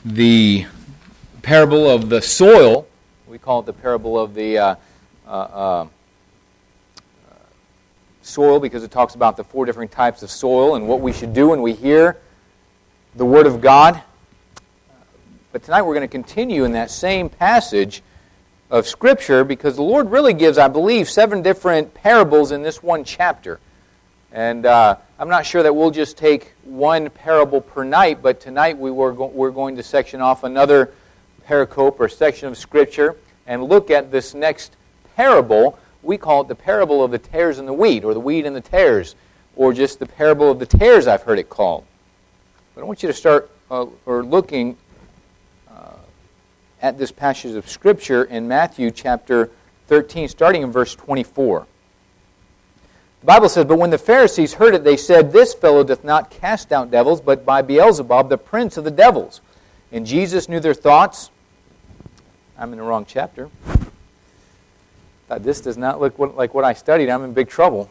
the parable of the soil. We call it the parable of the soil because it talks about the four different types of soil and what we should do when we hear the Word of God. But tonight we're going to continue in that same passage of Scripture because the Lord really gives, I believe, 7 different parables in this one chapter. And I'm not sure that we'll just take one parable per night, but tonight we're going to section off another pericope or section of Scripture and look at this next parable. We call it the parable of the tares and the wheat, or the wheat and the tares, or just the parable of the tares, I've heard it called. But I want you to start looking at this passage of Scripture in Matthew chapter 13, starting in verse 24. The Bible says, "But when the Pharisees heard it, they said, 'This fellow doth not cast out devils, but by Beelzebub, the prince of the devils.' And Jesus knew their thoughts." I'm in the wrong chapter. This does not look like what I studied. I'm in big trouble.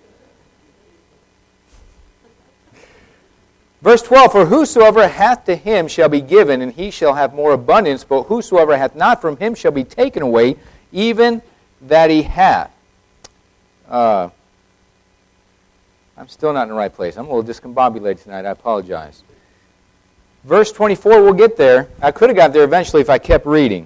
Verse 12, "For whosoever hath to him shall be given, and he shall have more abundance. But whosoever hath not from him shall be taken away, even that he hath." I'm still not in the right place. I'm a little discombobulated tonight. I apologize. Verse 24, we'll get there. I could have got there eventually if I kept reading.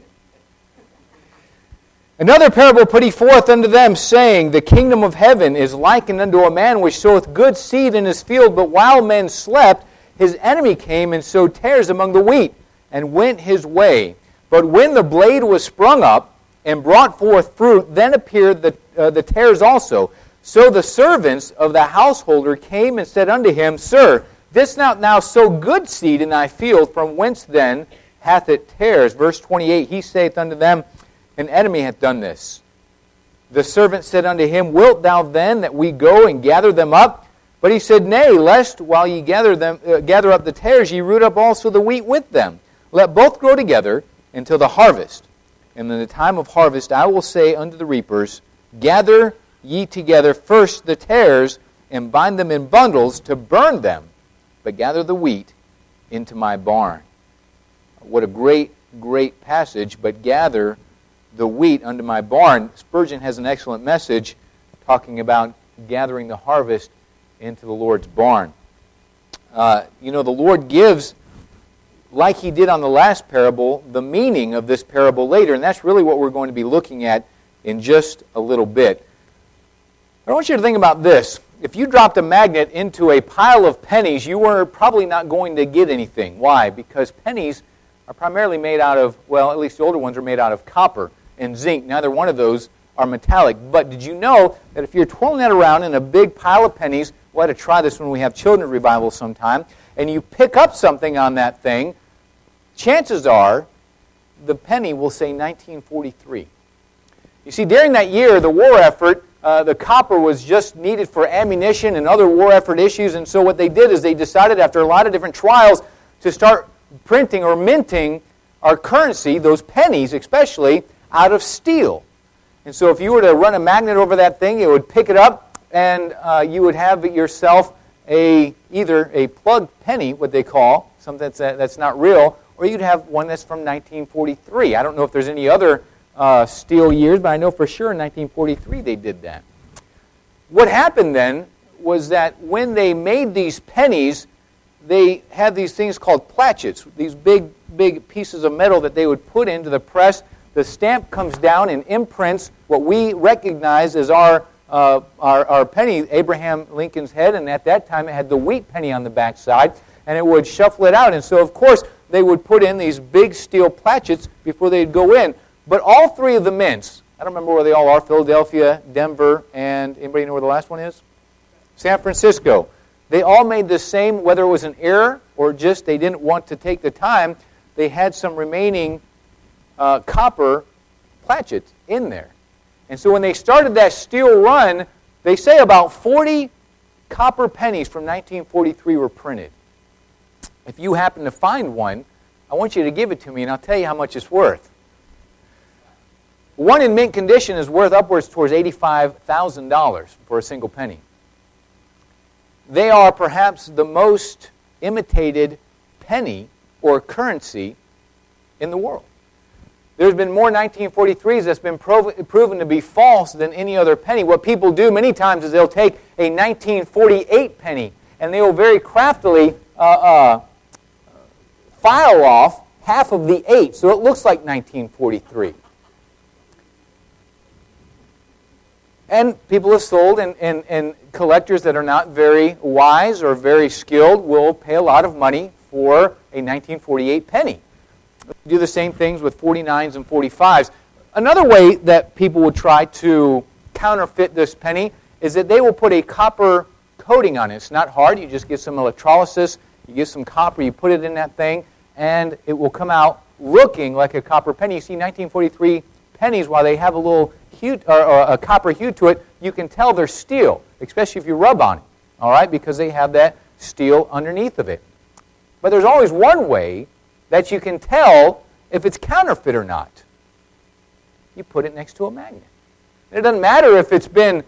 "Another parable put he forth unto them, saying, The kingdom of heaven is likened unto a man which soweth good seed in his field. But while men slept, his enemy came and sowed tares among the wheat, and went his way. But when the blade was sprung up, and brought forth fruit, then appeared the tares also. So the servants of the householder came and said unto him, Sir, didst not thou sow good seed in thy field? From whence then hath it tares?" Verse 28, "He saith unto them, An enemy hath done this. The servant said unto him, Wilt thou then that we go and gather them up? But he said, Nay, lest while ye gather up the tares, ye root up also the wheat with them. Let both grow together until the harvest. And in the time of harvest I will say unto the reapers, Gather ye together first the tares, and bind them in bundles to burn them, but gather the wheat into my barn." What a great, great passage, but gather the wheat unto my barn. Spurgeon has an excellent message talking about gathering the harvest into the Lord's barn. The Lord gives, like He did on the last parable, the meaning of this parable later, and that's really what we're going to be looking at in just a little bit. I want you to think about this. If you dropped a magnet into a pile of pennies, you were probably not going to get anything. Why? Because pennies are primarily made out of, well, at least the older ones are made out of copper and zinc. Neither one of those are metallic. But did you know that if you're twirling that around in a big pile of pennies, we'll have to try this when we have children's revival sometime, and you pick up something on that thing, chances are the penny will say 1943. You see, during that year, the war effort, the copper was just needed for ammunition and other war effort issues, and so what they did is they decided after a lot of different trials to start printing or minting our currency, those pennies especially, out of steel. And so if you were to run a magnet over that thing, it would pick it up, and you would have yourself either a plugged penny, what they call, something that's not real, or you'd have one that's from 1943. I don't know if there's any other steel years, but I know for sure in 1943 they did that. What happened then was that when they made these pennies, they had these things called platchets, these big pieces of metal that they would put into the press. The stamp comes down and imprints what we recognize as our penny, Abraham Lincoln's head, and at that time it had the wheat penny on the back side, and it would shuffle it out. And so, of course, they would put in these big steel platchets before they'd go in. But all 3 of the mints, I don't remember where they all are, Philadelphia, Denver, and anybody know where the last one is? San Francisco. They all made the same, whether it was an error or just they didn't want to take the time, they had some remaining copper platchets in there. And so when they started that steel run, they say about 40 copper pennies from 1943 were printed. If you happen to find one, I want you to give it to me, and I'll tell you how much it's worth. One in mint condition is worth upwards towards $85,000 for a single penny. They are perhaps the most imitated penny or currency in the world. There's been more 1943s that's been proven to be false than any other penny. What people do many times is they'll take a 1948 penny and they will very craftily file off half of the 8, so it looks like 1943. And people have sold, and collectors that are not very wise or very skilled will pay a lot of money for a 1948 penny. Do the same things with 49s and 45s. Another way that people will try to counterfeit this penny is that they will put a copper coating on it. It's not hard. You just get some electrolysis, you get some copper, you put it in that thing, and it will come out looking like a copper penny. You see 1943 pennies, while they have a little hue or a copper hue to it, you can tell they're steel, especially if you rub on it, all right, because they have that steel underneath of it. But there's always one way that you can tell if it's counterfeit or not. You put it next to a magnet. And it doesn't matter if it's been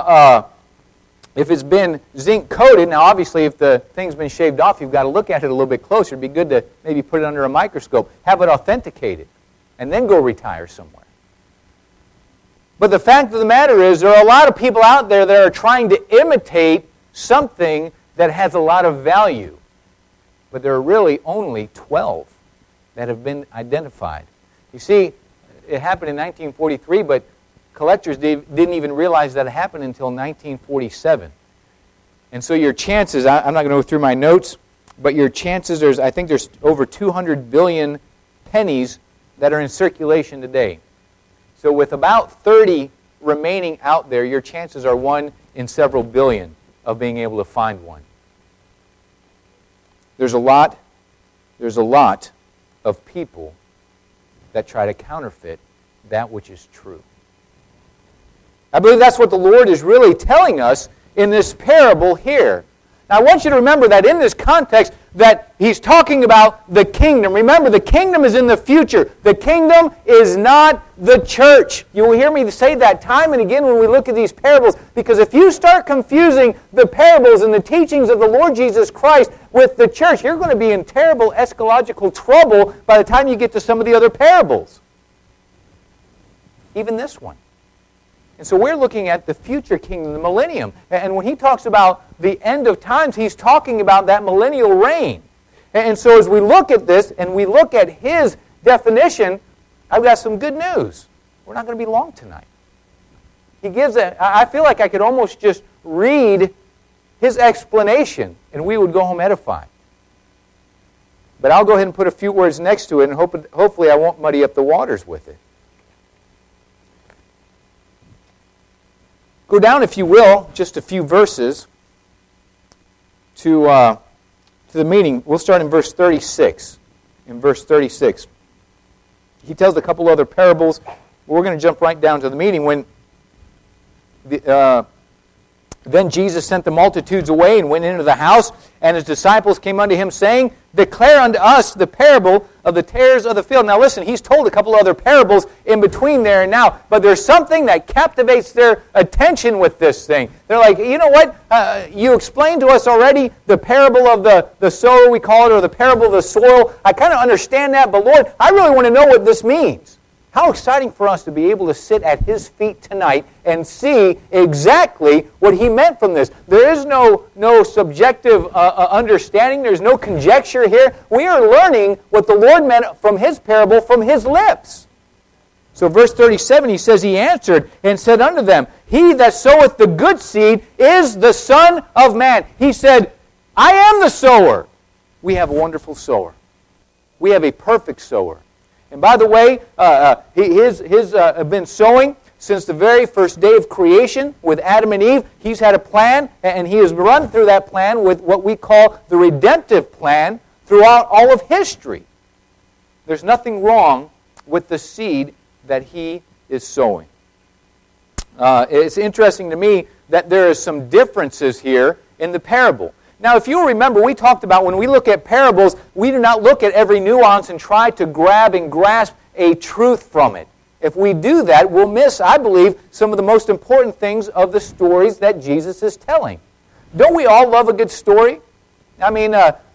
zinc coated. Now, obviously, if the thing's been shaved off, you've got to look at it a little bit closer. It'd be good to maybe put it under a microscope, have it authenticated, and then go retire somewhere. But the fact of the matter is, there are a lot of people out there that are trying to imitate something that has a lot of value. But there are really only 12 that have been identified. You see, it happened in 1943, but collectors didn't even realize that it happened until 1947. And so your chances, I'm not going to go through my notes, but your chances, I think there's over 200 billion pennies that are in circulation today. So with about 30 remaining out there, your chances are 1 in several billion of being able to find one. There's a lot of people that try to counterfeit that which is true. I believe that's what the Lord is really telling us in this parable here. Now, I want you to remember that in this context that He's talking about the kingdom. Remember, the kingdom is in the future. The kingdom is not the church. You will hear me say that time and again when we look at these parables, because if you start confusing the parables and the teachings of the Lord Jesus Christ with the church, you're going to be in terrible eschatological trouble by the time you get to some of the other parables. Even this one. And so we're looking at the future kingdom, the millennium. And when He talks about the end of times, He's talking about that millennial reign. And so as we look at this and we look at His definition, I've got some good news. We're not going to be long tonight. He gives I feel like I could almost just read His explanation and we would go home edified. But I'll go ahead and put a few words next to it, and hopefully I won't muddy up the waters with it. Go down, if you will, just a few verses to the meaning. We'll start in verse 36. In verse 36, He tells a couple other parables. We're going to jump right down to the meaning. When then Jesus sent the multitudes away and went into the house, and His disciples came unto Him, saying, Declare unto us the parable of the tares of the field. Now listen, He's told a couple other parables in between there and now, but there's something that captivates their attention with this thing. They're like, you know what? You explained to us already the parable of the sower, we call it, or the parable of the soil. I kind of understand that, but Lord, I really want to know what this means. How exciting for us to be able to sit at His feet tonight and see exactly what He meant from this. There is no subjective understanding. There's no conjecture here. We are learning what the Lord meant from His parable from His lips. So verse 37, He says, He answered and said unto them, He that soweth the good seed is the Son of Man. He said, I am the sower. We have a wonderful sower. We have a perfect sower. And by the way, He has been sowing since the very first day of creation with Adam and Eve. He's had a plan, and He has run through that plan with what we call the redemptive plan throughout all of history. There's nothing wrong with the seed that He is sowing. It's interesting to me that there are some differences here in the parable. Now, if you'll remember, we talked about when we look at parables, we do not look at every nuance and try to grab and grasp a truth from it. If we do that, we'll miss, I believe, some of the most important things of the stories that Jesus is telling. Don't we all love a good story? I mean,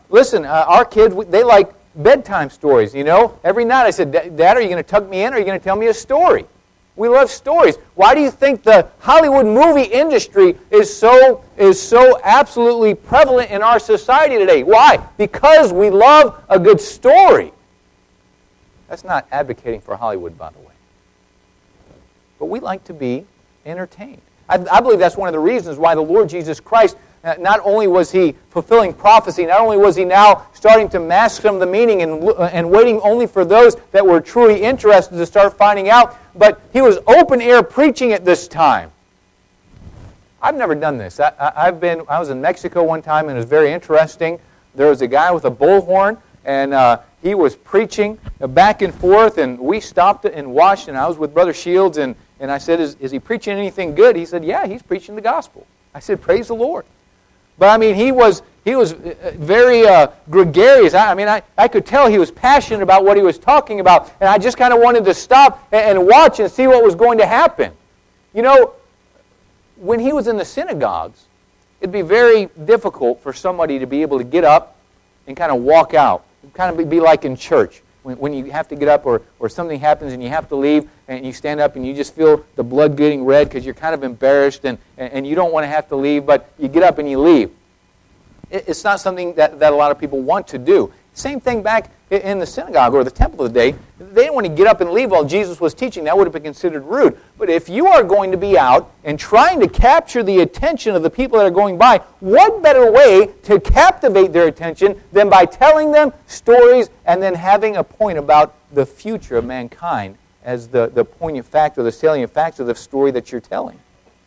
Listen, our kids, they like bedtime stories, you know. Every night I said, Dad, are you going to tuck me in or are you going to tell me a story? We love stories. Why do you think the Hollywood movie industry is so absolutely prevalent in our society today? Why? Because we love a good story. That's not advocating for Hollywood, by the way. But we like to be entertained. I believe that's one of the reasons why the Lord Jesus Christ, not only was He fulfilling prophecy, not only was He now starting to mask some of the meaning and waiting only for those that were truly interested to start finding out, but He was open air preaching at this time. I've never done this. I was in Mexico one time and it was very interesting. There was a guy with a bullhorn and he was preaching back and forth, and we stopped and watched, and I was with Brother Shields, and I said, is he preaching anything good? He said, yeah, he's preaching the gospel. I said, praise the Lord. But I mean, he was very gregarious. I could tell he was passionate about what he was talking about, and I just kind of wanted to stop and watch and see what was going to happen. You know, when he was in the synagogues, it'd be very difficult for somebody to be able to get up and kind of walk out. It'd kind of be like in church. When you have to get up or something happens and you have to leave and you stand up and you just feel the blood getting red because you're kind of embarrassed and you don't want to have to leave, but you get up and you leave. It's not something that a lot of people want to do. Same thing back in the synagogue or the temple of the day. They didn't want to get up and leave while Jesus was teaching. That would have been considered rude. But if you are going to be out and trying to capture the attention of the people that are going by, what better way to captivate their attention than by telling them stories and then having a point about the future of mankind as the poignant fact or the salient facts of the story that you're telling?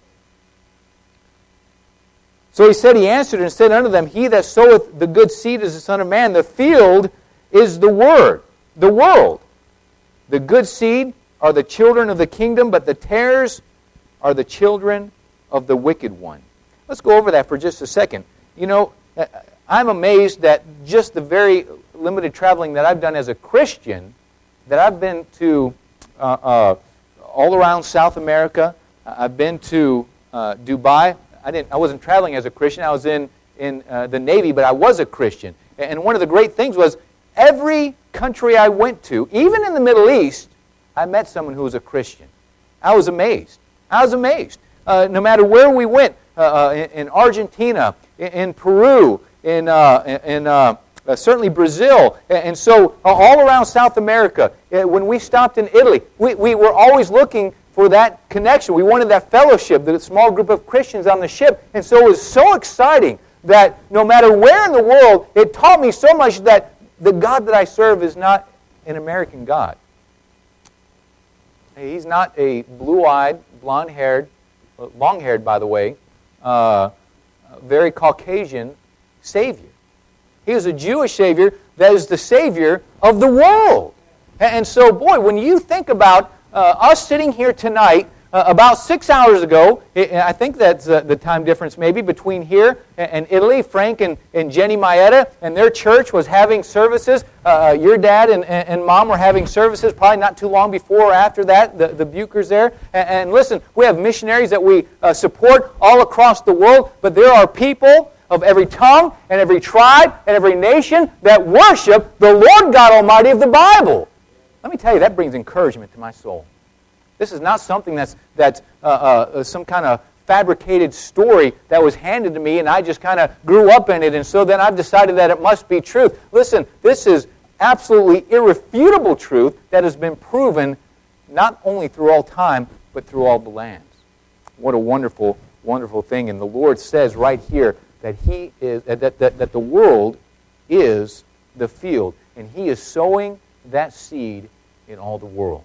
So he said, he answered and said unto them, He that soweth the good seed is the Son of Man. The field is the word, the world. The good seed are the children of the kingdom, but the tares are the children of the wicked one. Let's go over that for just a second. You know, I'm amazed that just the very limited traveling that I've done as a Christian, that I've been to all around South America. I've been to Dubai. I wasn't traveling as a Christian. I was in the Navy, but I was a Christian. And one of the great things was every country I went to, even in the Middle East, I met someone who was a Christian. I was amazed. No matter where we went, in Argentina, in Peru, in certainly Brazil, and so all around South America, when we stopped in Italy, we were always looking for that connection. We wanted that fellowship, the small group of Christians on the ship. And so it was so exciting that no matter where in the world, it taught me so much that the God that I serve is not an American God. He's not a blue-eyed, blonde-haired, long-haired, by the way, very Caucasian Savior. He is a Jewish Savior that is the Savior of the world. And so, boy, when you think about us sitting here tonight, about 6 hours ago, I think that's the time difference maybe between here and Italy, Frank and Jenny Maeda and their church was having services. Your dad and mom were having services probably not too long before or after that, the Bukers there. And listen, we have missionaries that we support all across the world, but there are people of every tongue and every tribe and every nation that worship the Lord God Almighty of the Bible. Let me tell you, that brings encouragement to my soul. This is not something that's some kind of fabricated story that was handed to me and I just kind of grew up in it and so then I've decided that it must be truth. Listen, this is absolutely irrefutable truth that has been proven not only through all time but through all the lands. What a wonderful, wonderful thing. And the Lord says right here that He is that the world is the field and He is sowing that seed in all the world.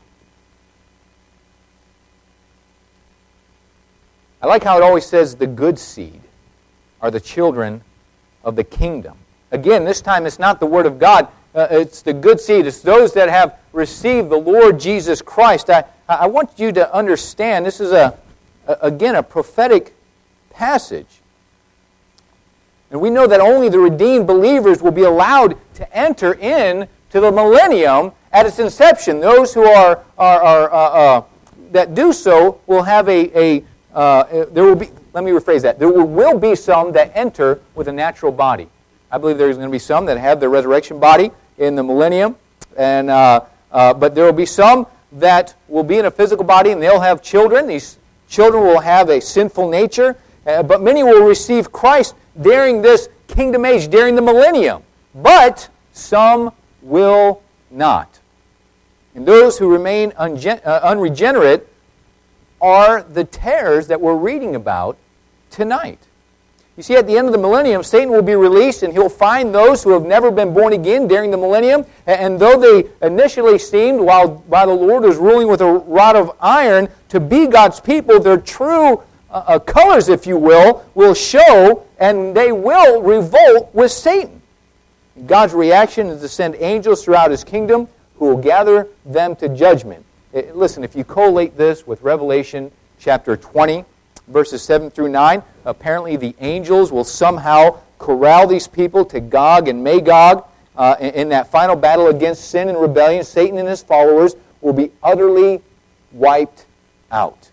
I like how it always says the good seed are the children of the kingdom. Again, this time it's not the Word of God. It's the good seed. It's those that have received the Lord Jesus Christ. I want you to understand this is, again, a prophetic passage. And we know that only the redeemed believers will be allowed to enter in to the millennium at its inception. Those who are that do so will have there will be. Let me rephrase that. There will be some that enter with a natural body. I believe there's going to be some that have their resurrection body in the millennium, and but there will be some that will be in a physical body, and they'll have children. These children will have a sinful nature, but many will receive Christ during this kingdom age, during the millennium. But some will not. And those who remain unregenerate are the tares that we're reading about tonight. You see, at the end of the millennium, Satan will be released, and he'll find those who have never been born again during the millennium. And though they initially seemed, while the Lord was ruling with a rod of iron, to be God's people, their true colors, if you will show, and they will revolt with Satan. God's reaction is to send angels throughout His kingdom who will gather them to judgment. Listen, if you collate this with Revelation chapter 20, verses 7 through 9, apparently the angels will somehow corral these people to Gog and Magog in that final battle against sin and rebellion. Satan and his followers will be utterly wiped out.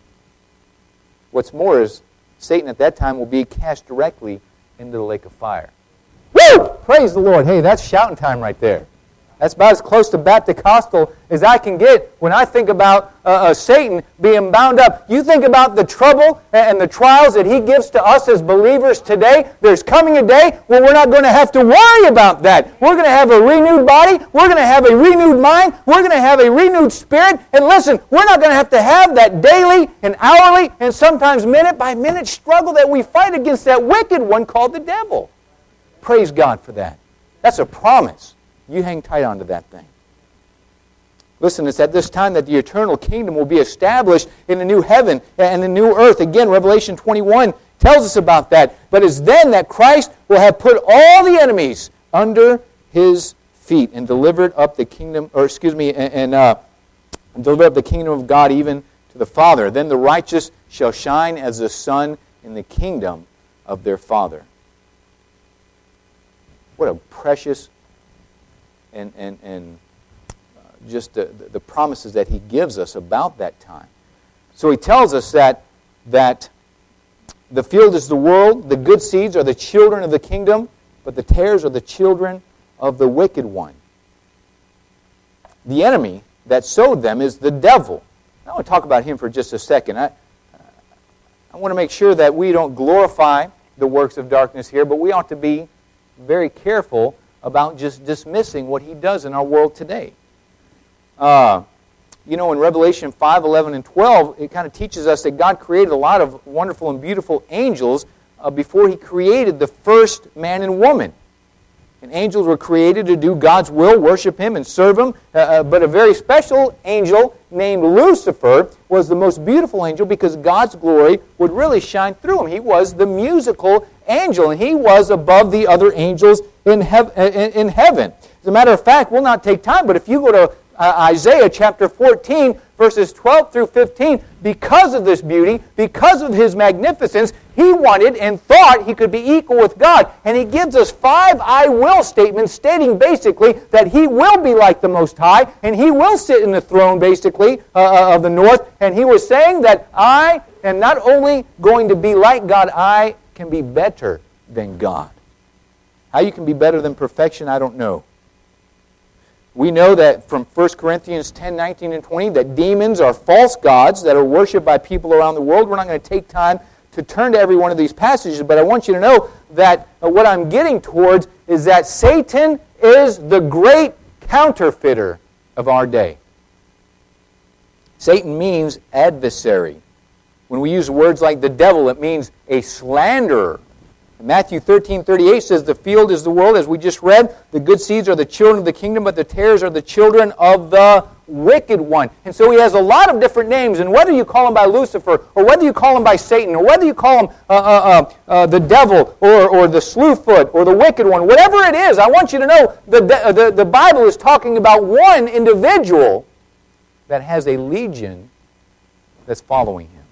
What's more is Satan at that time will be cast directly into the lake of fire. Woo! Praise the Lord. Hey, that's shouting time right there. That's about as close to Baptist-Costal as I can get when I think about Satan being bound up. You think about the trouble and the trials that he gives to us as believers today. There's coming a day when we're not going to have to worry about that. We're going to have a renewed body. We're going to have a renewed mind. We're going to have a renewed spirit. And listen, we're not going to have that daily and hourly and sometimes minute by minute struggle that we fight against that wicked one called the devil. Praise God for that. That's a promise. You hang tight onto that thing. Listen, it's at this time that the eternal kingdom will be established in the new heaven and the new earth. Again, Revelation 21 tells us about that. But it's then that Christ will have put all the enemies under His feet and delivered up the kingdom, and delivered up the kingdom of God even to the Father. Then the righteous shall shine as the sun in the kingdom of their Father. What a precious and just the promises that He gives us about that time. So He tells us that the field is the world, the good seeds are the children of the kingdom, but the tares are the children of the wicked one. The enemy that sowed them is the devil. I want to talk about him for just a second. I want to make sure that we don't glorify the works of darkness here, but we ought to be very careful about just dismissing what he does in our world today. In Revelation 5, 11, and 12, it kind of teaches us that God created a lot of wonderful and beautiful angels before He created the first man and woman. And angels were created to do God's will, worship Him, and serve Him. But a very special angel named Lucifer was the most beautiful angel because God's glory would really shine through him. He was the musical angel, and he was above the other angels in heaven. As a matter of fact, we'll not take time, but if you go to Isaiah chapter 14, verses 12 through 15, because of this beauty, because of His magnificence, he wanted and thought he could be equal with God. And he gives us 5 I will statements stating basically that he will be like the Most High and he will sit in the throne basically of the north. And he was saying that I am not only going to be like God, I can be better than God. How you can be better than perfection, I don't know. We know that from 1 Corinthians 10, 19, and 20 that demons are false gods that are worshipped by people around the world. We're not going to take time to turn to every one of these passages, but I want you to know that what I'm getting towards is that Satan is the great counterfeiter of our day. Satan means adversary. When we use words like the devil, it means a slanderer. Matthew 13:38 says, the field is the world, as we just read. The good seeds are the children of the kingdom, but the tares are the children of the wicked one. And so he has a lot of different names, and whether you call him by Lucifer, or whether you call him by Satan, or whether you call him the devil, or the slewfoot, or the wicked one, whatever it is, I want you to know the Bible is talking about one individual that has a legion that's following him.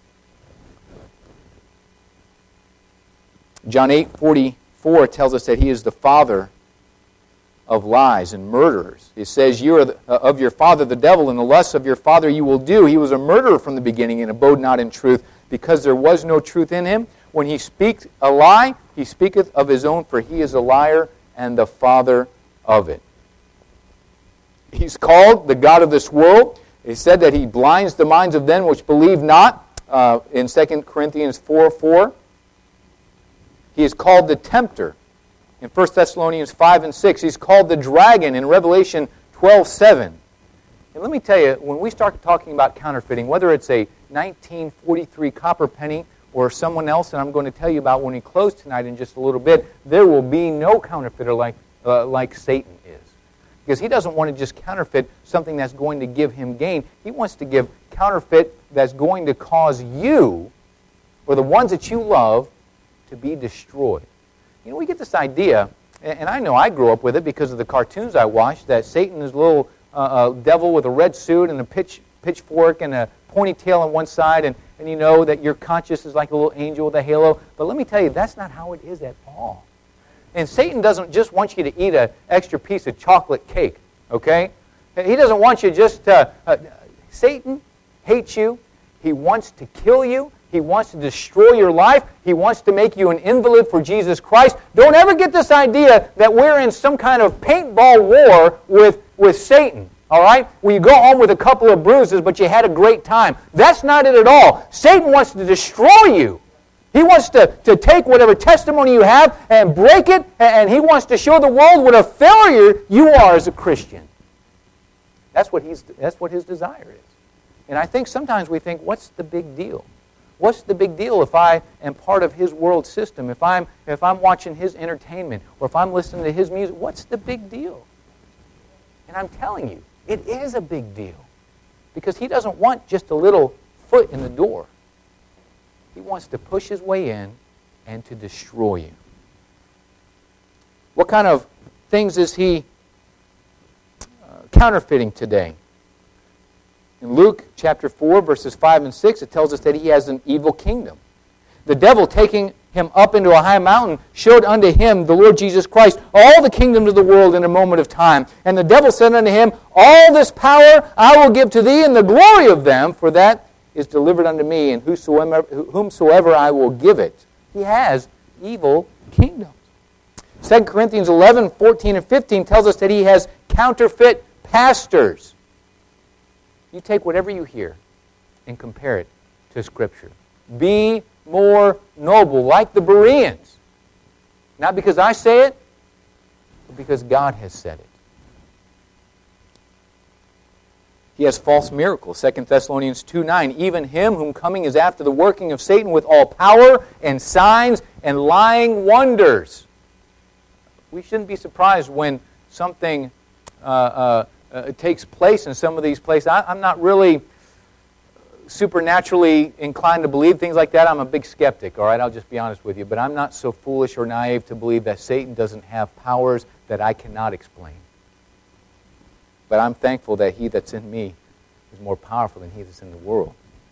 John 8:44 tells us that he is the father of lies and murderers. It says, you are of your father the devil, and the lusts of your father you will do. He was a murderer from the beginning and abode not in truth, because there was no truth in him. When he speaks a lie, he speaketh of his own, for he is a liar and the father of it. He's called the God of this world. He said that he blinds the minds of them which believe not, in 2 Corinthians 4:4. He is called the tempter in 1 Thessalonians 5 and 6. He's called the dragon in Revelation 12:7. And let me tell you, when we start talking about counterfeiting, whether it's a 1943 copper penny or someone else that I'm going to tell you about when we close tonight in just a little bit, there will be no counterfeiter like Satan is. Because he doesn't want to just counterfeit something that's going to give him gain. He wants to give counterfeit that's going to cause you, or the ones that you love, to be destroyed. You know, we get this idea, and I know I grew up with it because of the cartoons I watched, that Satan is a little devil with a red suit and a pitchfork and a ponytail on one side, and you know that your conscience is like a little angel with a halo. But let me tell you, that's not how it is at all. And Satan doesn't just want you to eat an extra piece of chocolate cake, okay? He doesn't want you just to... Satan hates you. He wants to kill you. He wants to destroy your life. He wants to make you an invalid for Jesus Christ. Don't ever get this idea that we're in some kind of paintball war with Satan. All right? Where you go home with a couple of bruises, but you had a great time. That's not it at all. Satan wants to destroy you. He wants to take whatever testimony you have and break it, and he wants to show the world what a failure you are as a Christian. That's what his desire is. And I think sometimes we think, what's the big deal? What's the big deal if I am part of his world system, if I'm watching his entertainment, or if I'm listening to his music? What's the big deal? And I'm telling you, it is a big deal. Because he doesn't want just a little foot in the door. He wants to push his way in and to destroy you. What kind of things is he counterfeiting today? In Luke chapter 4, verses 5 and 6, it tells us that he has an evil kingdom. The devil, taking him up into a high mountain, showed unto him the Lord Jesus Christ all the kingdoms of the world in a moment of time. And the devil said unto him, All this power I will give to thee, and the glory of them, for that is delivered unto me, and whomsoever I will give it. He has evil kingdoms. 2 Corinthians 11, 14, and 15 tells us that he has counterfeit pastors. You take whatever you hear and compare it to Scripture. Be more noble, like the Bereans. Not because I say it, but because God has said it. He has false miracles. 2 Thessalonians 2:9, even him whom coming is after the working of Satan with all power and signs and lying wonders. We shouldn't be surprised when something takes place in some of these places. I'm not really supernaturally inclined to believe things like that. I'm a big skeptic, all right? I'll just be honest with you. But I'm not so foolish or naive to believe that Satan doesn't have powers that I cannot explain. But I'm thankful that he that's in me is more powerful than he that's in the world.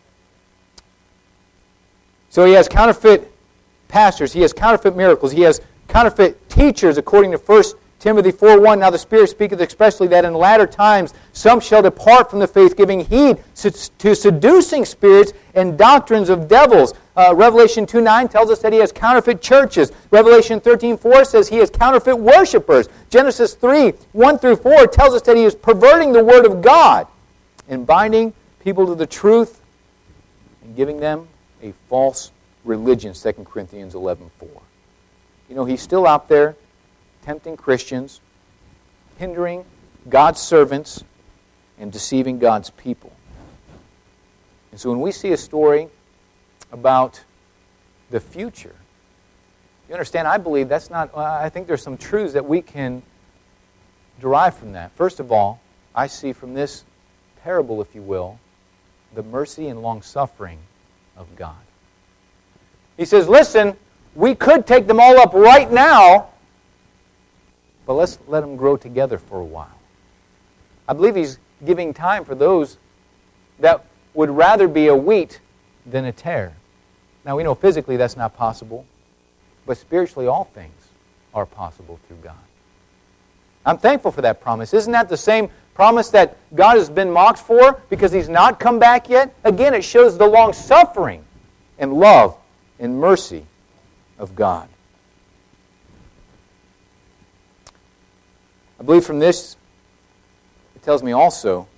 So he has counterfeit pastors. He has counterfeit miracles. He has counterfeit teachers, according to 1 Timothy 4:1. Now the Spirit speaketh expressly that in latter times some shall depart from the faith, giving heed to seducing spirits and doctrines of devils. Revelation 2:9 tells us that he has counterfeit churches. Revelation 13:4 says he has counterfeit worshipers. Genesis 3:1 through 4 tells us that he is perverting the Word of God and binding people to the truth and giving them a false religion, 2 Corinthians 11:4. You know, he's still out there tempting Christians, hindering God's servants, and deceiving God's people. And so when we see a story about the future, you understand, I believe that's not, I think there's some truths that we can derive from that. First of all, I see from this parable, if you will, the mercy and long-suffering of God. He says, listen, we could take them all up right now, but let's let them grow together for a while. I believe he's giving time for those that would rather be a wheat than a tare. Now we know physically that's not possible, but spiritually all things are possible through God. I'm thankful for that promise. Isn't that the same promise that God has been mocked for because he's not come back yet? Again, it shows the long suffering and love and mercy of God. I believe from this, it tells me also.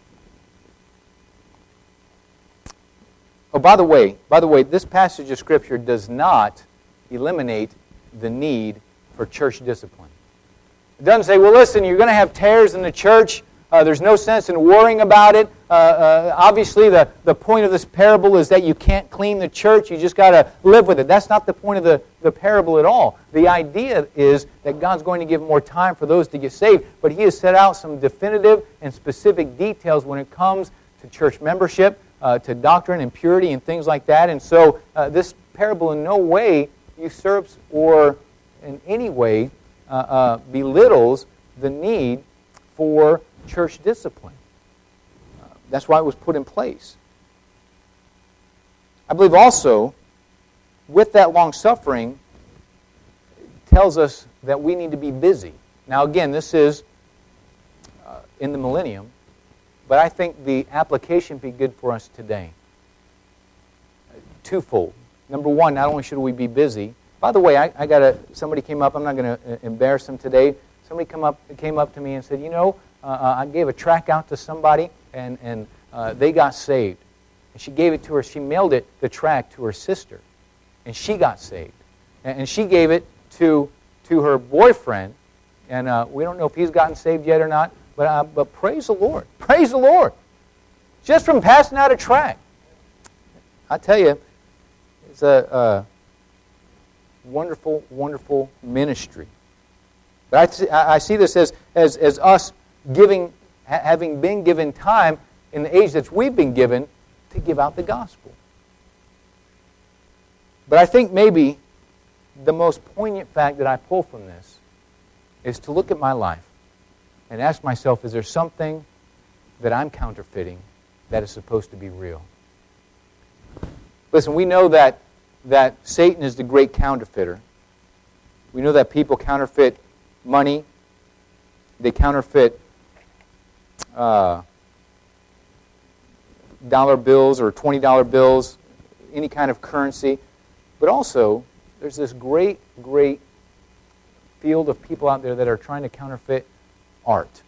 Oh, by the way, this passage of Scripture does not eliminate the need for church discipline. It doesn't say, well, listen, you're going to have tares in the church. There's no sense in worrying about it. Obviously, the point of this parable is that you can't clean the church. You just got to live with it. That's not the point of the parable at all. The idea is that God's going to give more time for those to get saved, but He has set out some definitive and specific details when it comes to church membership, to doctrine and purity and things like that. And so this parable in no way usurps or in any way belittles the need for church discipline. That's why it was put in place. I believe also, with that long suffering, tells us that we need to be busy. Now again, this is in the millennium, but I think the application would be good for us today. Twofold. Number one, not only should we be busy. By the way, somebody came up, I'm not going to embarrass them today. Somebody came up to me and said, I gave a tract out to somebody, and they got saved. And she gave it to her. She mailed the tract to her sister, and she got saved. And she gave it to her boyfriend, and we don't know if he's gotten saved yet or not, but praise the Lord. Praise the Lord. Just from passing out a tract. I tell you, it's a wonderful, wonderful ministry. But I see this as us having been given time in the age that we've been given to give out the gospel. But I think maybe the most poignant fact that I pull from this is to look at my life and ask myself, is there something that I'm counterfeiting that is supposed to be real? Listen, we know that Satan is the great counterfeiter. We know that people counterfeit money. They counterfeit dollar bills or $20 bills, any kind of currency. But also, there's this great, great field of people out there that are trying to counterfeit art.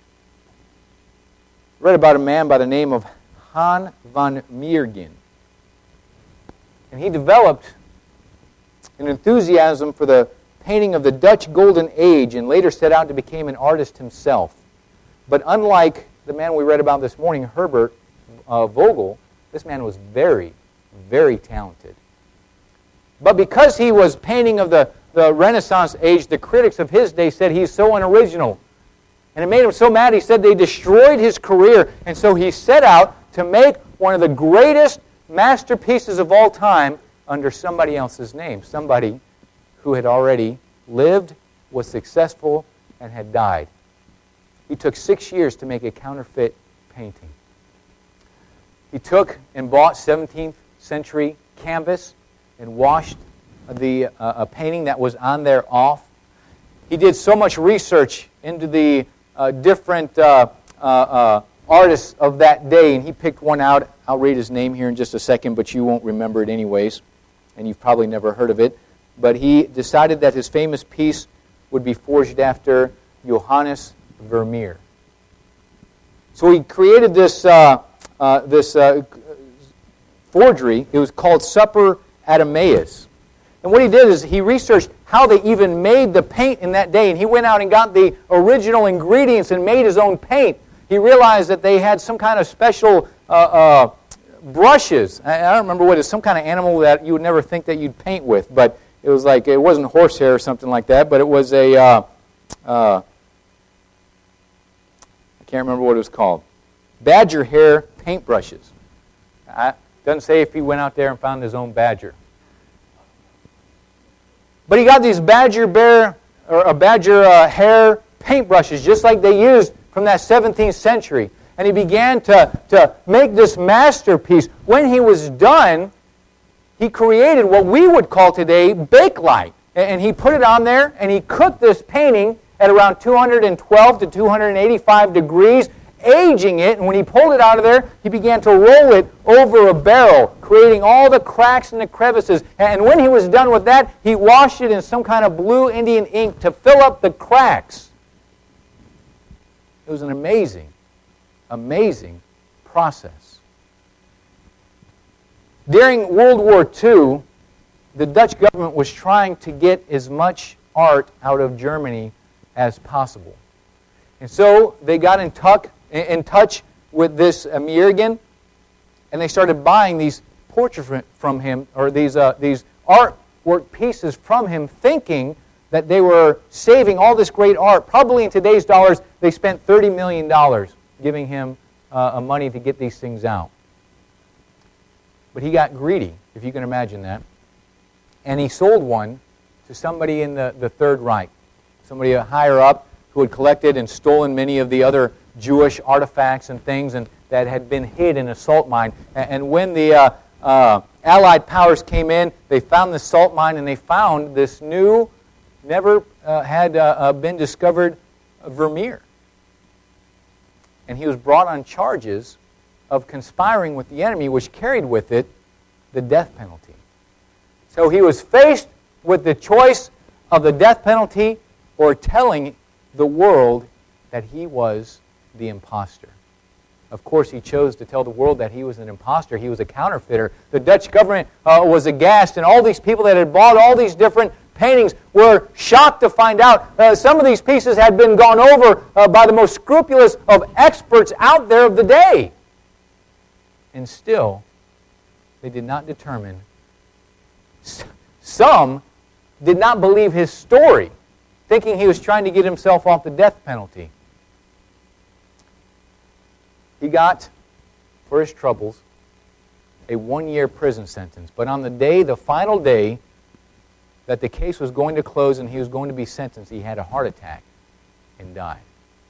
I read about a man by the name of Han van Meeringen. And he developed an enthusiasm for the painting of the Dutch Golden Age and later set out to become an artist himself. But unlike the man we read about this morning, Herbert Vogel, this man was very, very talented. But because he was painting of the Renaissance age, the critics of his day said he's so unoriginal. And it made him so mad, he said they destroyed his career. And so he set out to make one of the greatest masterpieces of all time under somebody else's name. Somebody who had already lived, was successful, and had died. He took 6 years to make a counterfeit painting. He took and bought 17th century canvas and washed a painting that was on there off. He did so much research into the different artists of that day, and he picked one out. I'll read his name here in just a second, but you won't remember it anyways, and you've probably never heard of it. But he decided that his famous piece would be forged after Johannes Vermeer. So he created this forgery. It was called Supper at Emmaus. And what he did is he researched how they even made the paint in that day. And he went out and got the original ingredients and made his own paint. He realized that they had some kind of special brushes. I don't remember what it is, some kind of animal that you would never think that you'd paint with. But it was like, it wasn't horsehair or something like that, but it was a, I can't remember what it was called. Badger hair paintbrushes. Doesn't say if he went out there and found his own badger. But he got these badger hair paintbrushes, just like they used from that 17th century. And he began to make this masterpiece. When he was done, he created what we would call today bakelite. And he put it on there, and he cooked this painting at around 212 to 285 degrees, aging it, and when he pulled it out of there, he began to roll it over a barrel, creating all the cracks and the crevices. And when he was done with that, he washed it in some kind of blue Indian ink to fill up the cracks. It was an amazing, amazing process. During World War II, the Dutch government was trying to get as much art out of Germany as possible. And so they got in touch with this Meiringen, and they started buying these portraits from him, or these artwork pieces from him, thinking that they were saving all this great art. Probably in today's dollars, they spent $30 million giving him money to get these things out. But he got greedy, if you can imagine that. And he sold one to somebody in the Third Reich, somebody higher up who had collected and stolen many of the other Jewish artifacts and things and that had been hid in a salt mine. And when the Allied powers came in, they found the salt mine and they found this new, never had been discovered Vermeer. And he was brought on charges of conspiring with the enemy, which carried with it the death penalty. So he was faced with the choice of the death penalty or telling the world that he was the imposter. Of course, he chose to tell the world that he was an imposter. He was a counterfeiter. The Dutch government was aghast, and all these people that had bought all these different paintings were shocked to find out some of these pieces had been gone over by the most scrupulous of experts out there of the day. And still, they did not determine. Some did not believe his story, thinking he was trying to get himself off the death penalty. He got, for his troubles, a 1-year prison sentence. But on the final day, that the case was going to close and he was going to be sentenced, he had a heart attack and died.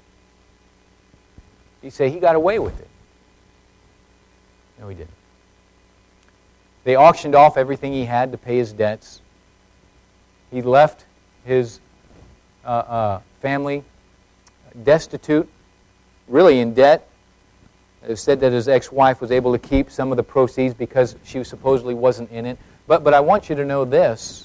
You say he got away with it. No, he didn't. They auctioned off everything he had to pay his debts. He left his family destitute, really in debt. It said that his ex-wife was able to keep some of the proceeds because she supposedly wasn't in it. But I want you to know this.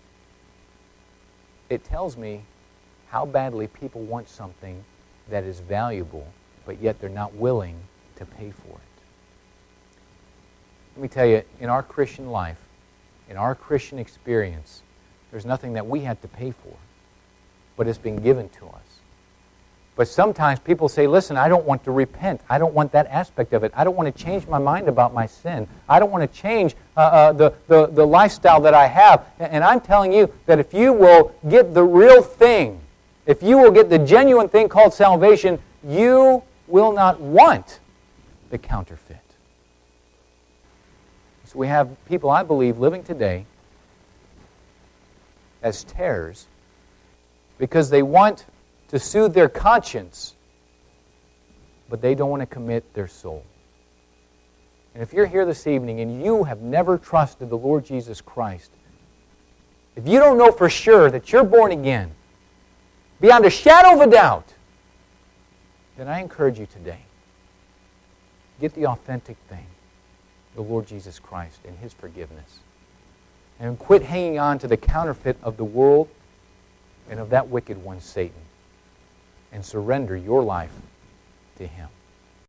It tells me how badly people want something that is valuable, but yet they're not willing to pay for it. Let me tell you, in our Christian life, in our Christian experience, there's nothing that we had to pay for, but it's been given to us. But sometimes people say, listen, I don't want to repent. I don't want that aspect of it. I don't want to change my mind about my sin. I don't want to change the lifestyle that I have. And I'm telling you that if you will get the real thing, if you will get the genuine thing called salvation, you will not want the counterfeit. So we have people, I believe, living today as tares because they want to soothe their conscience, but they don't want to commit their soul. And if you're here this evening and you have never trusted the Lord Jesus Christ, if you don't know for sure that you're born again, beyond a shadow of a doubt, then I encourage you today, get the authentic thing, the Lord Jesus Christ and His forgiveness. And quit hanging on to the counterfeit of the world and of that wicked one, Satan. And surrender your life to Him.